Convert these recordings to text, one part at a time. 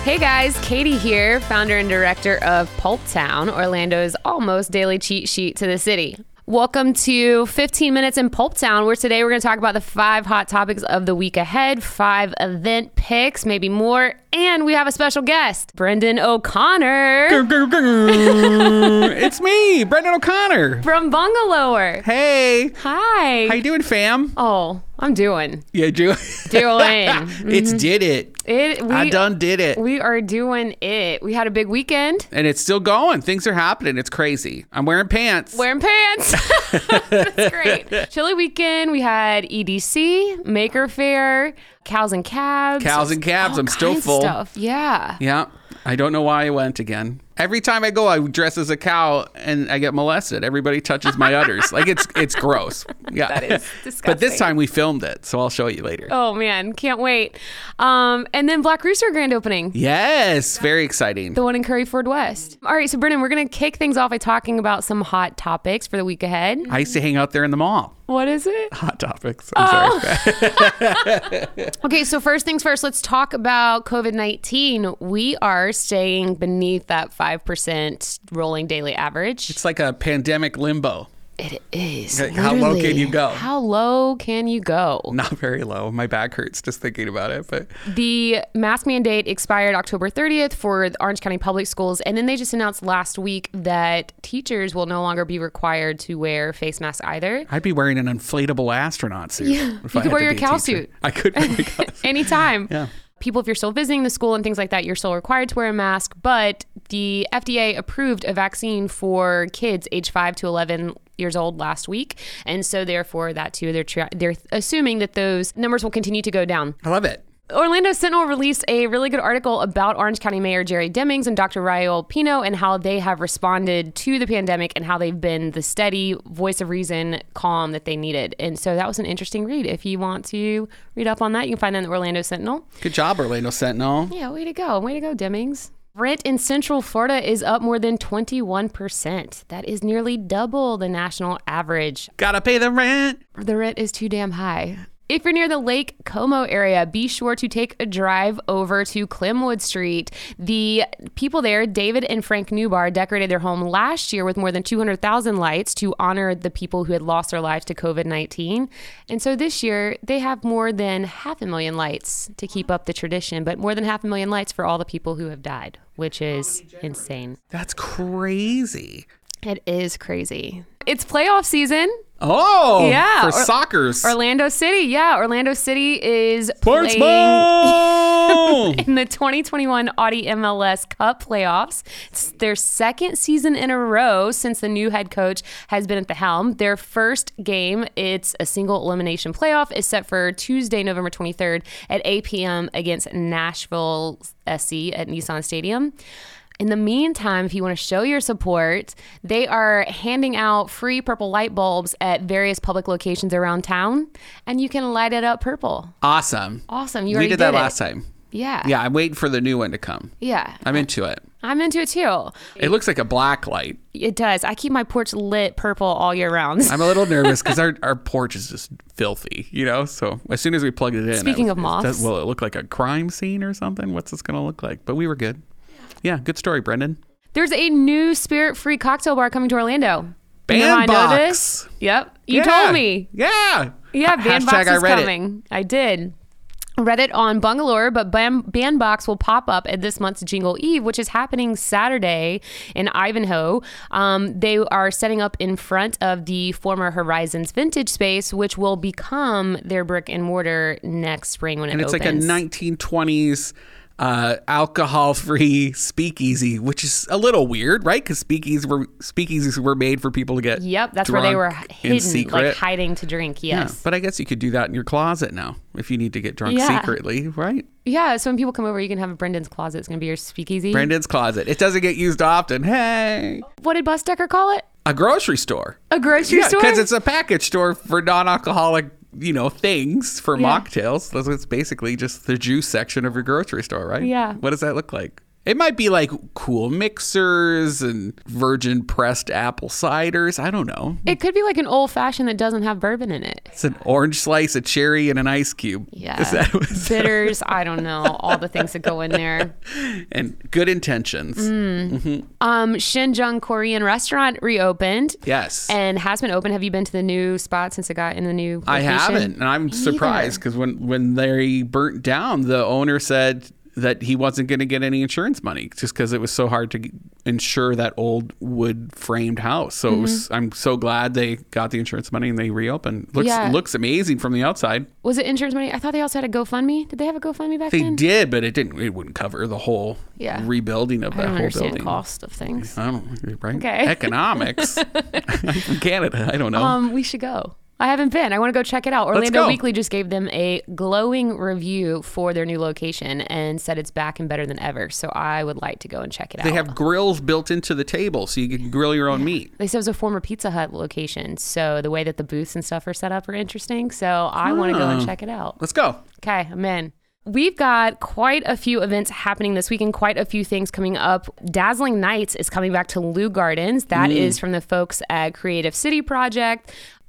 Hey guys, Katie here, founder and director of Pulp Town, Orlando's almost daily cheat sheet to the city. Welcome to 15 Minutes in Pulp Town, where today we're going to talk about the 5 hot topics of the week ahead, 5 event picks, maybe more, and we have a special guest, Brendan O'Connor. It's me, Brendan O'Connor. From Bungalower. Hey. Hi. How you doing, fam? Oh, I'm doing. Yeah, doing. It's did it. I done did it. We are doing it. We had a big weekend. And it's still going. Things are happening. It's crazy. I'm wearing pants. That's great. Chilly weekend. We had EDC, Maker Faire, Cows and Cabs. I'm still full. Stuff. Yeah. Yeah. I don't know why I went again. Every time I go, I dress as a cow and I get molested. Everybody touches my udders. Like it's gross. Yeah. That is disgusting. But this time we filmed it, so I'll show you later. Oh man, can't wait. And then Black Rooster grand opening. Yes, very exciting. The one in Curryford West. All right, so Brendan, we're going to kick things off by talking about some hot topics for the week ahead. I used to hang out there in the mall. What is it? Hot topics. I'm sorry. Okay, so first things first, let's talk about COVID-19. We are staying beneath that 5% rolling daily average. It's like a pandemic limbo. It is. How low can you go? How low can you go? Not very low. My back hurts just thinking about it. But the mask mandate expired October 30th for the Orange County Public Schools. And then they just announced last week that teachers will no longer be required to wear face masks either. I'd be wearing an inflatable astronaut suit. Yeah. You could wear your cow suit. I could wear my cow suit. Anytime. Yeah. People, if you're still visiting the school and things like that, you're still required to wear a mask. But the FDA approved a vaccine for kids age 5 to 11 years old last week. And so therefore that too, they're assuming that those numbers will continue to go down. I love it. Orlando Sentinel released a really good article about Orange County Mayor Jerry Demings and Dr. Raul Pino and how they have responded to the pandemic and how they've been the steady voice of reason, calm that they needed. And so that was an interesting read. If you want to read up on that, you can find that in the Orlando Sentinel. Good job, Orlando Sentinel. Yeah, way to go. Way to go, Demings. Rent in Central Florida is up more than 21%. That is nearly double the national average. Gotta pay the rent. The rent is too damn high. If you're near the Lake Como area, be sure to take a drive over to Clemwood Street. The people there, David and Frank Newbar, decorated their home last year with more than 200,000 lights to honor the people who had lost their lives to COVID-19. And so this year, they have more than 500,000 lights to keep up the tradition, but more than 500,000 lights for all the people who have died, which is insane. That's crazy. It is crazy. It's playoff season. Oh, yeah. For Sockers. Orlando City. Yeah, Orlando City is Sports playing in the 2021 Audi MLS Cup playoffs. It's their second season in a row since the new head coach has been at the helm. Their first game, it's a single elimination playoff, is set for Tuesday, November 23rd at 8 p.m. against Nashville SC at Nissan Stadium. In the meantime, if you want to show your support, they are handing out free purple light bulbs at various public locations around town, and you can light it up purple. Awesome. You we did that last time. Yeah. Yeah, I'm waiting for the new one to come. Yeah. I'm into it. I'm into it too. It looks like a black light. It does. I keep my porch lit purple all year round. I'm a little nervous because our porch is just filthy, So as soon as we plugged it in. Speaking of moths. Will it look like a crime scene or something? What's this going to look like? But we were good. Yeah, good story, Brendan. There's a new spirit-free cocktail bar coming to Orlando. Bandbox. Yep. You told me. Yeah. Yeah, Bandbox is coming. I did. Read it on Bungalow, but Bandbox will pop up at this month's Jingle Eve, which is happening Saturday in Ivanhoe. They are setting up in front of the former Horizons Vintage space, which will become their brick and mortar next spring when it opens. And it's like a 1920s alcohol-free speakeasy, which is a little weird, right? Because speakeasies were made for people to get that's drunk where they were hidden, secret. like hiding to drink. Yes, yeah, but I guess you could do that in your closet now if you need to get drunk secretly, right? Yeah, so when people come over, you can have Brendan's closet. It's going to be your speakeasy. Brandon's closet. It doesn't get used often. Hey, what did Bus Decker call it? A grocery store. A grocery store? Yeah, because it's a package store for non-alcoholic things for mocktails. It's basically just the juice section of your grocery store, right? Yeah. What does that look like? It might be like cool mixers and virgin pressed apple ciders. I don't know. It could be like an old fashioned that doesn't have bourbon in it. It's an orange slice, a cherry, and an ice cube. Yeah. Bitters. I don't know. All the things that go in there. And good intentions. Shinjung Korean restaurant reopened. Yes. And has been open. Have you been to the new spot since it got in the new location? I haven't. And I'm surprised because when they burnt down, the owner said that he wasn't going to get any insurance money just because it was so hard to insure that old wood framed house. So I'm so glad they got the insurance money and they reopened. Looks amazing from the outside. Was it insurance money? I thought they also had a GoFundMe. Did they have a GoFundMe back then? They did, but it wouldn't cover the whole rebuilding of that whole building. The cost of things. I don't right? Okay. Economics. I'm from Canada. I don't know. We should go. I haven't been. I want to go check it out. Orlando Weekly just gave them a glowing review for their new location and said it's back and better than ever. So I would like to go and check it out. They have grills built into the table so you can grill your own meat. They said it was a former Pizza Hut location. So the way that the booths and stuff are set up are interesting. So I want to go and check it out. Let's go. Okay, I'm in. We've got quite a few events happening this weekend, quite a few things coming up. Dazzling Nights is coming back to Lou Gardens. That is from the folks at Creative City Project.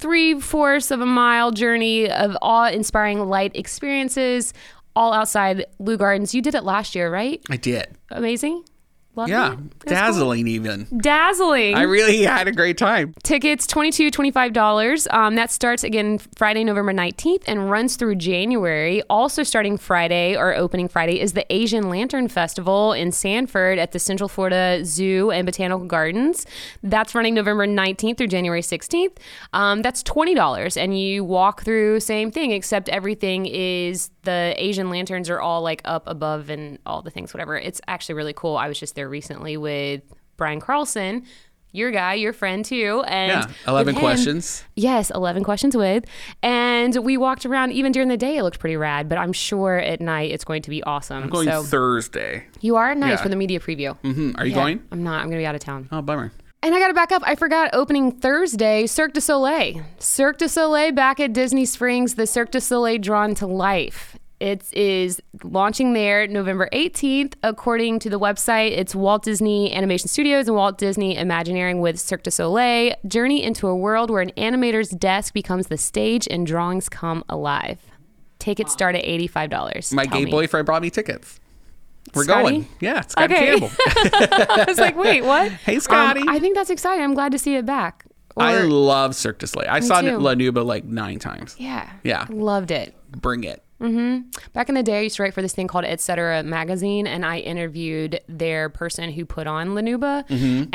3/4 of a mile journey of awe-inspiring light experiences, all outside Lou Gardens. You did it last year, right? I did. Amazing. Loved it. Dazzling even. Dazzling. I really had a great time. Tickets, $22, $25. That starts again Friday, November 19th and runs through January. Also starting Friday or opening Friday is the Asian Lantern Festival in Sanford at the Central Florida Zoo and Botanical Gardens. That's running November 19th through January 16th. That's $20 and you walk through same thing except everything is the Asian lanterns are all like up above and all the things, whatever. It's actually really cool. I was just there recently with Brian Carlson, your guy, your friend too. And 11 questions. Yes, 11 questions with. And we walked around even during the day. It looked pretty rad, but I'm sure at night it's going to be awesome. I'm going Thursday. You are? Nice for the media preview. Are you going? I'm not. I'm going to be out of town. Oh, bummer. And I got to back up. I forgot opening Thursday, Cirque du Soleil. Cirque du Soleil back at Disney Springs, the Cirque du Soleil Drawn to Life. It is launching there November 18th. According to the website, it's Walt Disney Animation Studios and Walt Disney Imagineering with Cirque du Soleil. Journey into a world where an animator's desk becomes the stage and drawings come alive. Tickets start at $85. My gay boyfriend brought me tickets. We're Scotty? going. Yeah, Scotty Campbell. I was like, wait, what? Hey, Scotty. I think that's exciting. I'm glad to see it back. I love Cirque du Soleil. I saw it at La Nuba like 9 times. Yeah. Yeah. Loved it. Bring it. Back in the day, I used to write for this thing called Etc. magazine, and I interviewed their person who put on La Nuba,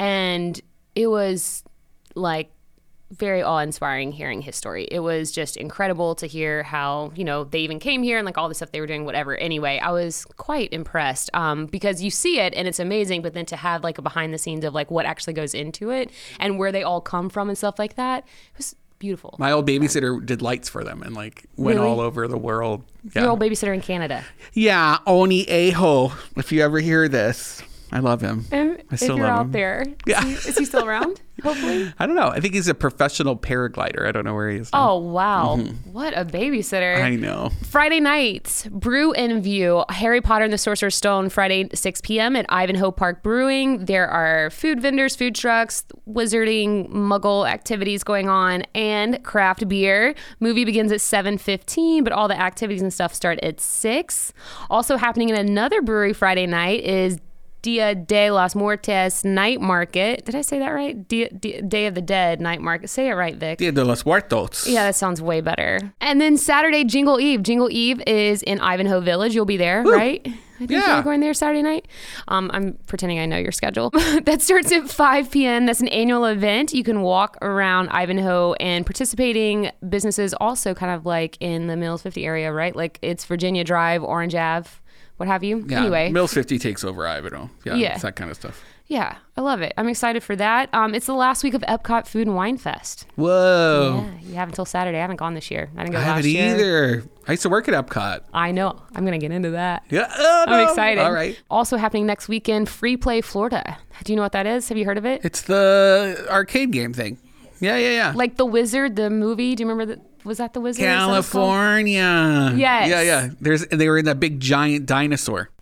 and it was like very awe-inspiring hearing his story. It was just incredible to hear how, you know, they even came here and like all the stuff they were doing, whatever. Anyway, I was quite impressed because you see it and it's amazing, but then to have like a behind the scenes of like what actually goes into it and where they all come from and stuff like that, it was beautiful. My old babysitter did lights for them and like went all over the world. Yeah. Your old babysitter in Canada. Yeah, Oni Aho. If you ever hear this, I love him. And I still if you're love out him. there, Yeah. is he still around? Hopefully. I don't know. I think he's a professional paraglider. I don't know where he is now. Oh, wow. What a babysitter. I know. Friday nights, Brew and View, Harry Potter and the Sorcerer's Stone, Friday, 6 p.m. at Ivanhoe Park Brewing. There are food vendors, food trucks, wizarding, muggle activities going on, and craft beer. Movie begins at 7:15, but all the activities and stuff start at 6. Also happening in another brewery Friday night is Dia de los Muertos Night Market. Did I say that right? Day of the Dead Night Market. Say it right, Vic. Dia de los Muertos. Yeah, that sounds way better. And then Saturday, Jingle Eve. Jingle Eve is in Ivanhoe Village. You'll be there, right? I think you're going there Saturday night. I'm pretending I know your schedule. That starts at 5 p.m. That's an annual event. You can walk around Ivanhoe, and participating businesses also kind of like in the Mills 50 area, right? Like it's Virginia Drive, Orange Ave, what have you. Yeah, anyway. Mills 50 takes over Ivanhoe. Yeah, it's that kind of stuff. Yeah, I love it. I'm excited for that. It's the last week of Epcot Food and Wine Fest. Whoa. Yeah, you have until Saturday. I haven't gone this year. I didn't go I last year. haven't either. I used to work at Epcot. I know. I'm going to get into that. Yeah. I'm excited. All right. Also happening next weekend, Free Play Florida. Do you know what that is? Have you heard of it? It's the arcade game thing. Yeah. Like The Wizard, the movie. Do you remember that? Was that The Wizard? California. Yes. Yeah. They were in that big giant dinosaur.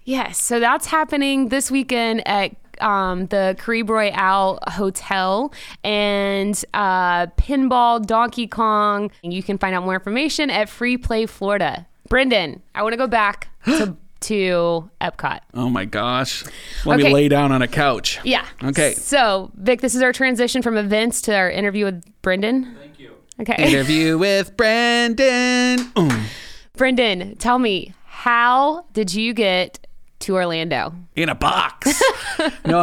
Yes, so that's happening this weekend at the Caribe Royale Hotel, and Pinball, Donkey Kong. You can find out more information at Free Play Florida. Brendan, I want to go back to Epcot. Oh my gosh. Let me lay down on a couch. Yeah. Okay. So, Vic, this is our transition from events to our interview with Brendan. Thank you. Okay. Interview with Brendan. Brendan, tell me, how did you get to Orlando? In a box. No,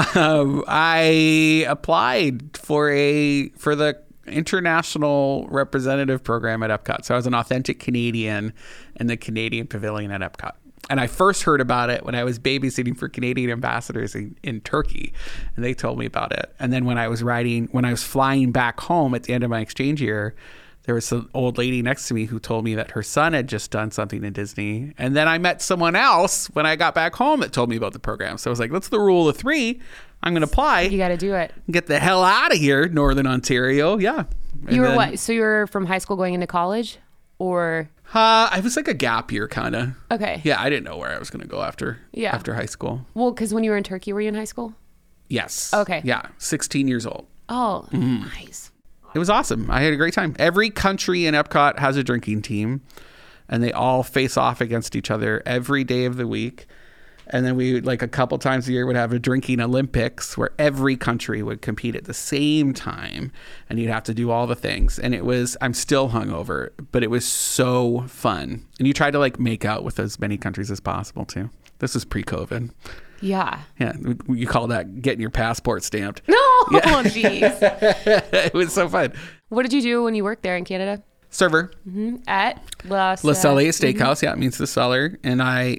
I applied for the international representative program at Epcot. So I was an authentic Canadian in the Canadian Pavilion at Epcot. And I first heard about it when I was babysitting for Canadian ambassadors in Turkey, and they told me about it. And then when I was flying back home at the end of my exchange year, there was an old lady next to me who told me that her son had just done something in Disney. And then I met someone else when I got back home that told me about the program. So I was like, that's the rule of three. I'm going to apply. You got to do it. Get the hell out of here, Northern Ontario. Yeah. You were what? So you were from high school going into college, or? I was like a gap year kind of. Okay. Yeah, I didn't know where I was going to go after high school. Well, because when you were in Turkey, were you in high school? Yes. Okay. Yeah, 16 years old. Oh, nice. It was awesome. I had a great time. Every country in Epcot has a drinking team, and they all face off against each other every day of the week. And then we, like a couple times a year, would have a drinking Olympics where every country would compete at the same time, and you'd have to do all the things. And I'm still hungover, but it was so fun. And you try to like make out with as many countries as possible too. This is pre-COVID. Yeah. Yeah. You call that getting your passport stamped. No, jeez. It was so fun. What did you do when you worked there in Canada? Server. Mm-hmm. At La Cellar Steakhouse. Yeah, it means the cellar. And I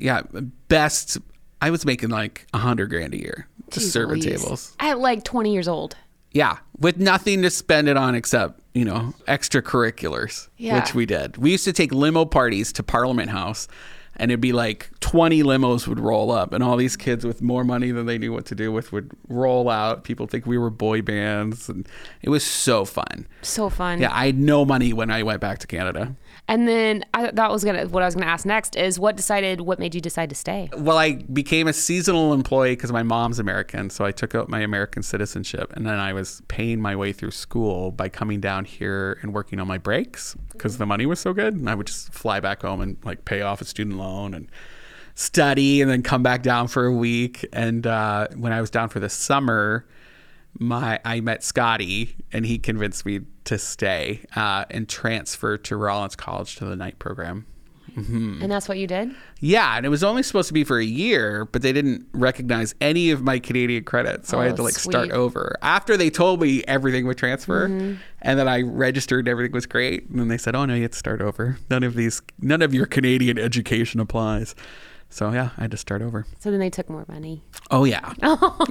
was making like $100,000 a year just serving tables. At like 20 years old. Yeah, with nothing to spend it on except, extracurriculars, which we did. We used to take limo parties to Parliament House, and it'd be like 20 limos would roll up, and all these kids with more money than they knew what to do with would roll out. People think we were boy bands, and it was so fun. So fun. Yeah, I had no money when I went back to Canada. And then what I was gonna ask next is what made you decide to stay? Well, I became a seasonal employee because my mom's American, so I took out my American citizenship, and then I was paying my way through school by coming down here and working on my breaks because the money was so good, and I would just fly back home and like pay off a student loan and study, and then come back down for a week. And when I was down for the summer, I met Scotty, and he convinced me to stay and transfer to Rollins College to the night program. Mm-hmm. And that's what you did? Yeah, and it was only supposed to be for a year, but they didn't recognize any of my Canadian credits, so I had to start over. After they told me everything would transfer, and then I registered, everything was great, and then they said, "Oh no, you have to start over. None of your Canadian education applies." So yeah, I had to start over. So then they took more money. Oh yeah. Oh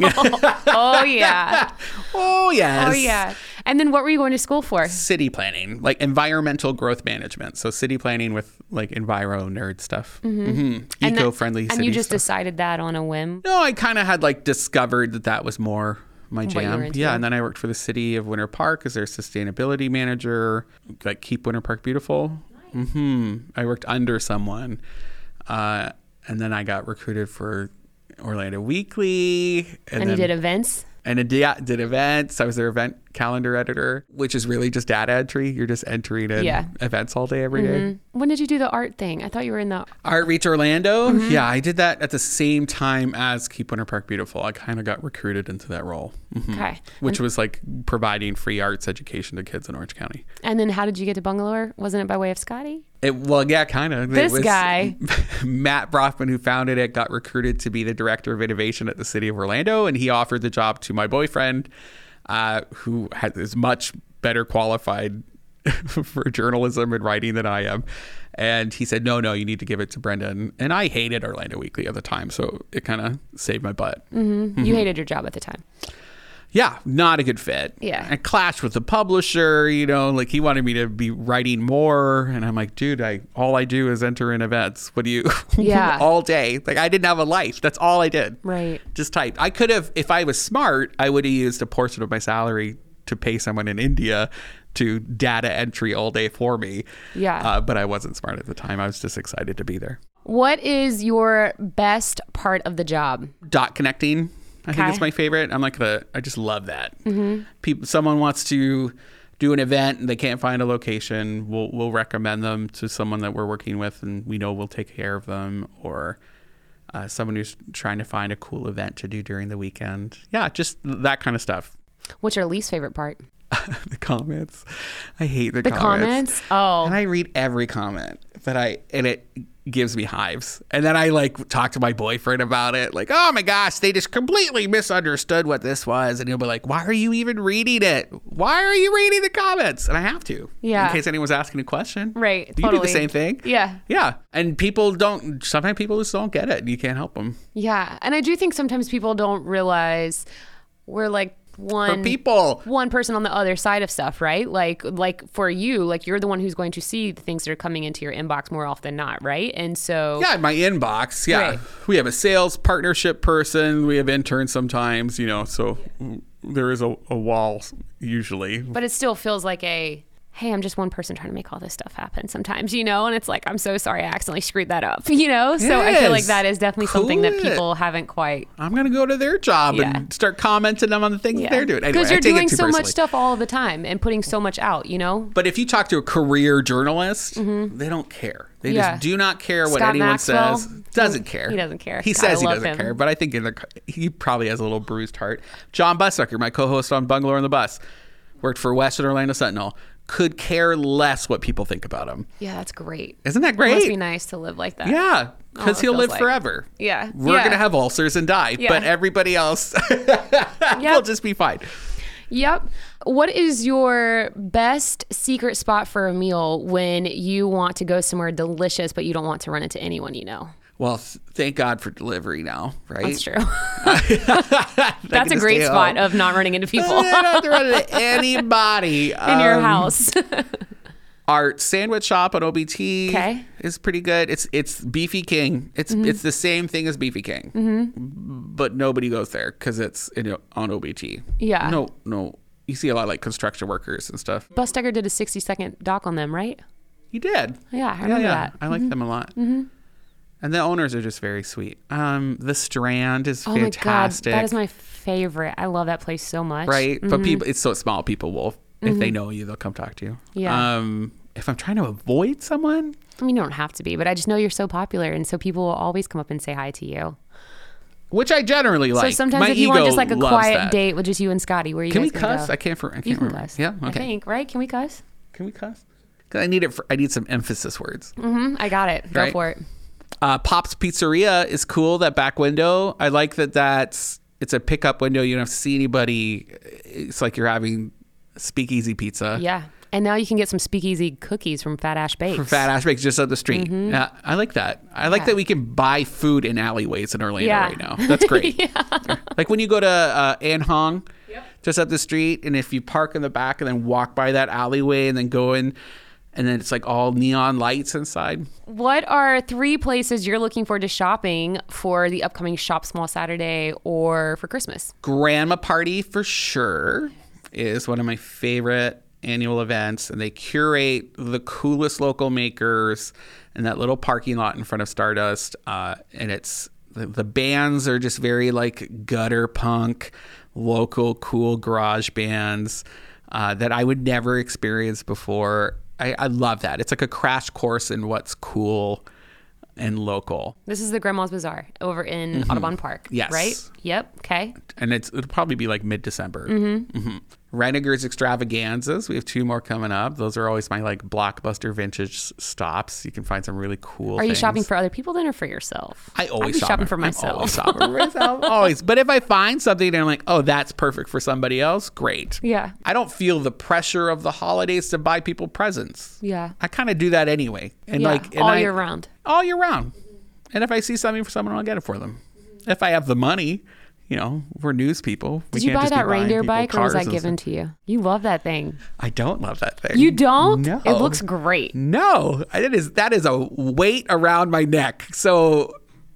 yeah. Oh yes. Oh yeah. And then what were you going to school for? City planning, like environmental growth management. So city planning with like enviro nerd stuff. Eco-friendly city And you just stuff. decided that on a whim? No, I kind of had like discovered that was more my jam. Yeah, and then I worked for the city of Winter Park as their sustainability manager, like keep Winter Park beautiful. Nice. I worked under someone. And then I got recruited for Orlando Weekly. And you did events? And I did events. I was their event calendar editor, which is really just data entry. You're just entering in events all day, every day. When did you do the art thing? I thought you were in the... Art Reach Orlando? Yeah, I did that at the same time as Keep Winter Park Beautiful. I kind of got recruited into that role. Okay. Which was like providing free arts education to kids in Orange County. And then how did you get to Bungalower? Wasn't it by way of Scotty? Yeah, kind of. This guy. Matt Broffman, who founded it, got recruited to be the director of innovation at the city of Orlando, and he offered the job to my boyfriend, who is much better qualified for journalism and writing than I am. And he said, no, you need to give it to Brendan. And I hated Orlando Weekly at the time, so it kind of saved my butt. You hated your job at the time. Yeah, not a good fit. Yeah. I clashed with the publisher, like he wanted me to be writing more. And I'm like, dude, all I do is enter in events. What do you, all day. Like I didn't have a life. That's all I did. Right. Just type. I could have, if I was smart, I would have used a portion of my salary to pay someone in India to data entry all day for me. Yeah. But I wasn't smart at the time. I was just excited to be there. What is your best part of the job? Dot connecting. I think it's my favorite. I just love that. Someone wants to do an event and they can't find a location. We'll recommend them to someone that we're working with and we know we'll take care of them, or someone who's trying to find a cool event to do during the weekend. Yeah, just that kind of stuff. What's your least favorite part? The comments. I hate the comments. Oh. And I read every comment, and it gives me hives. And then I like talk to my boyfriend about it. Like, oh my gosh, they just completely misunderstood what this was. And he'll be like, why are you even reading it? Why are you reading the comments? And I have to. Yeah. In case anyone's asking a question. Right. You do the same thing. Yeah. Yeah. And sometimes people just don't get it and you can't help them. Yeah. And I do think sometimes people don't realize we're like, one person on the other side of stuff, right? Like for you, like you're the one who's going to see the things that are coming into your inbox more often than not, right? And so my inbox, right. We have a sales partnership person, we have interns sometimes, so there is a wall usually. But it still feels like hey, I'm just one person trying to make all this stuff happen sometimes, and it's like, I'm so sorry I accidentally screwed that up, So Yes. I feel like that is definitely something that people haven't quite. I'm going to go to their job and start commenting them on the things that they're doing. Because you're doing so much stuff all the time and putting so much out, But if you talk to a career journalist, they don't care. They just do not care what anyone Maxwell says. Doesn't care. He doesn't care. He says he doesn't care, but I think he probably has a little bruised heart. John Bussucker, my co-host on Bungalow on the Bus, worked for Western Orlando Sentinel. Could care less what people think about him. Yeah, that's great. Isn't that great? It must be nice to live like that. Yeah, because he'll live forever. Yeah. We're going to have ulcers and die, but everybody else will just be fine. Yep. What is your best secret spot for a meal when you want to go somewhere delicious, but you don't want to run into anyone you know? Well, thank God for delivery now, right? That's true. That's a great spot of not running into people. I don't have to run into anybody. In your house. Our sandwich shop at OBT is pretty good. It's Beefy King. It's the same thing as Beefy King, but nobody goes there because it's on OBT. Yeah. No. You see a lot of like construction workers and stuff. Bus Decker did a 60-second doc on them, right? He did. Yeah, I remember that. I like them a lot. And the owners are just very sweet. The Strand is fantastic. My God, that is my favorite. I love that place so much. Right? But it's so small. People will, if they know you, they'll come talk to you. Yeah. If I'm trying to avoid someone. I mean, you don't have to be, but I just know you're so popular. And so people will always come up and say hi to you. Which I generally like. So sometimes if you want just like a quiet date with just you and Scotty, where you guys can cuss? Go? I can't remember. You can cuss. Yeah? Okay. I think, right? Can we cuss? Can we cuss? Because I need some emphasis words. I got it. Go for it. Pop's Pizzeria is cool, that back window. I like it's a pickup window. You don't have to see anybody. It's like you're having speakeasy pizza. Yeah. And now you can get some speakeasy cookies from Fat Ash Bakes. Just up the street. Yeah, I like that. I like that we can buy food in alleyways in Orlando right now. That's great. Like when you go to An Hong, just up the street, and if you park in the back and then walk by that alleyway and then go in, and then it's like all neon lights inside. What are 3 places you're looking forward to shopping for the upcoming Shop Small Saturday or for Christmas? Grandma Party for sure is one of my favorite annual events, and they curate the coolest local makers in that little parking lot in front of Stardust. And it's the bands are just very like gutter punk, local cool garage bands that I would never experience before. I love that. It's like a crash course in what's cool and local. This is the Grandma's Bazaar over in Audubon Park. Yes. Right? Yep. Okay. And it'll probably be like mid-December. Renegers Extravaganzas. We have 2 more coming up. Those are always my like blockbuster vintage stops. You can find some really cool things. Are you shopping for other people then or for yourself? I always shop shopping for myself. I'm always shopping for myself. Always. But if I find something and I'm like, oh, that's perfect for somebody else, great. Yeah. I don't feel the pressure of the holidays to buy people presents. Yeah. I kind of do that anyway. And all year round. All year round. And if I see something for someone, I'll get it for them. If I have the money. We're news people. Did you buy that reindeer bike or was that given to you? You love that thing. I don't love that thing. You don't? No. It looks great. No. That is a weight around my neck. So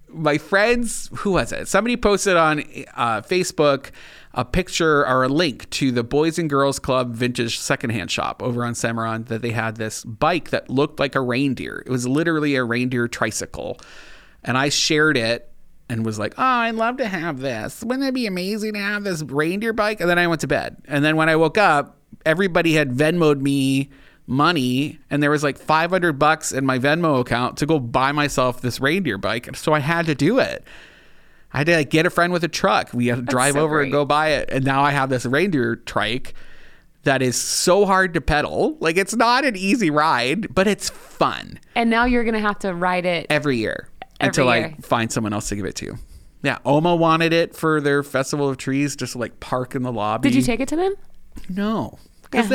my friends, who was it? Somebody posted on Facebook a picture or a link to the Boys and Girls Club vintage secondhand shop over on Cimarron, that they had this bike that looked like a reindeer. It was literally a reindeer tricycle. And I shared it and was like, oh, I'd love to have this. Wouldn't it be amazing to have this reindeer bike? And then I went to bed. And then when I woke up, everybody had Venmo'd me money, and there was like $500 in my Venmo account to go buy myself this reindeer bike. So I had to do it. I had to get a friend with a truck. We had to drive over and go buy it. And now I have this reindeer trike that is so hard to pedal. Like, it's not an easy ride, but it's fun. And now you're going to have to ride it every year until I find someone else to give it to. Yeah. Oma wanted it for their Festival of Trees, just to like park in the lobby. Did you take it to them? No. Because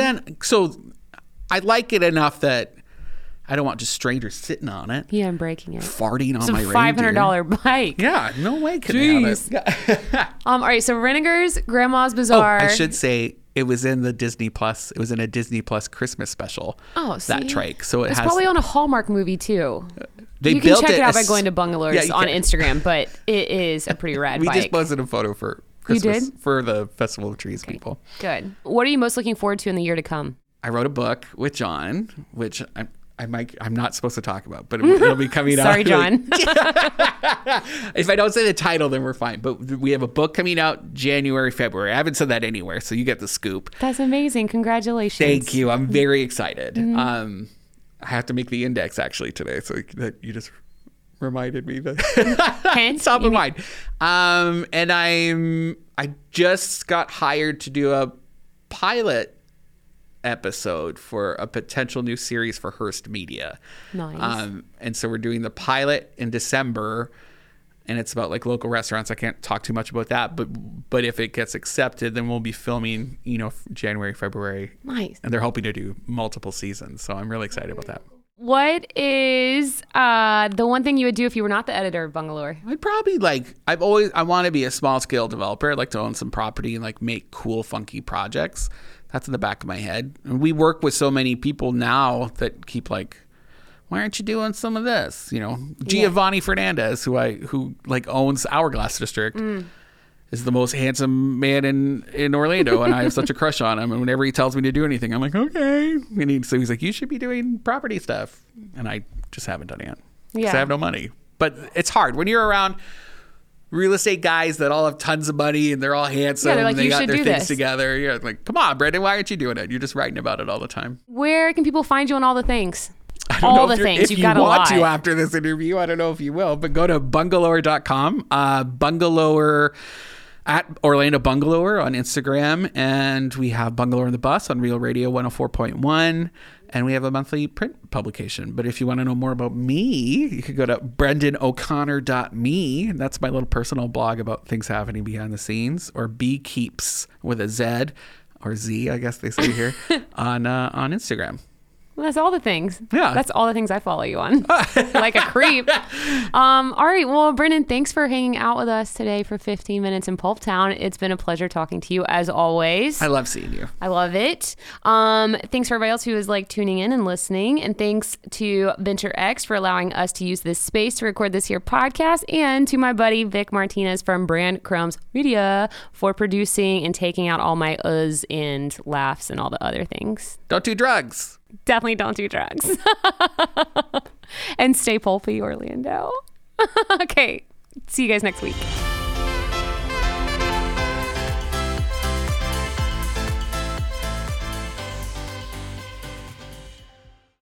I like it enough that I don't want just strangers sitting on it. Yeah, I'm breaking it. Farting on my reindeer. It's a $500 bike. Yeah, no way could have it. All right, so Renninger's Grandma's Bazaar. Oh, I should say it was in the Disney Plus. It was in a Disney Plus Christmas special. Oh, see? That trike. So it's probably on a Hallmark movie too. You can check it out by going to Bungalows on Instagram, but it is a pretty rad bike. We just posted a photo for Christmas. You did? For the Festival of Trees people. Good. What are you most looking forward to in the year to come? I wrote a book with John, which I'm not supposed to talk about, but it'll be coming out. Sorry, John. If I don't say the title, then we're fine. But we have a book coming out January, February. I haven't said that anywhere, so you get the scoop. That's amazing. Congratulations. Thank you. I'm very excited. I have to make the index actually today, so that you just reminded me that top of mind. And I just got hired to do a pilot episode for a potential new series for Hearst Media. Nice. And so we're doing the pilot in December, and it's about like local restaurants. I can't talk too much about that, but if it gets accepted, then we'll be filming, January, February. Nice. And they're hoping to do multiple seasons, so I'm really excited about that. What is the one thing you would do if you were not the editor of Bungalow? I'd probably I want to be a small scale developer. I'd like to own some property and like make cool, funky projects. That's in the back of my head. And we work with so many people now that keep like, why aren't you doing some of this? Giovanni Fernandez, who owns Hourglass District, is the most handsome man in Orlando, and I have such a crush on him. And whenever he tells me to do anything, I'm like, okay. And so he's like, you should be doing property stuff, and I just haven't done it yet because I have no money. But it's hard when you're around real estate guys that all have tons of money and they're all handsome. Yeah, they're like, and they got their things this together. You're like, come on, Brendan, why aren't you doing it? You're just writing about it all the time. Where can people find you on all the things? All the things. If you want to after this interview, I don't know if you will, but go to bungalower.com, bungalower at Orlando Bungalower on Instagram, and we have Bungalower on the Bus on Real Radio 104.1, and we have a monthly print publication. But if you want to know more about me, you could go to brendano'connor.me. That's my little personal blog about things happening behind the scenes, or Beekeeps with a Z, or Z, I guess they say here, on Instagram. Well, that's all the things. Yeah. That's all the things I follow you on. Like a creep. All right. Well, Brendan, thanks for hanging out with us today for 15 minutes in Pulp Town. It's been a pleasure talking to you as always. I love seeing you. I love it. Thanks for everybody else who is tuning in and listening. And thanks to Venture X for allowing us to use this space to record this here podcast. And to my buddy Vic Martinez from Brand Crumbs Media for producing and taking out all my uhs and laughs and all the other things. Don't do drugs. Definitely don't do drugs. And stay pulpy, Orlando. Okay. See you guys next week.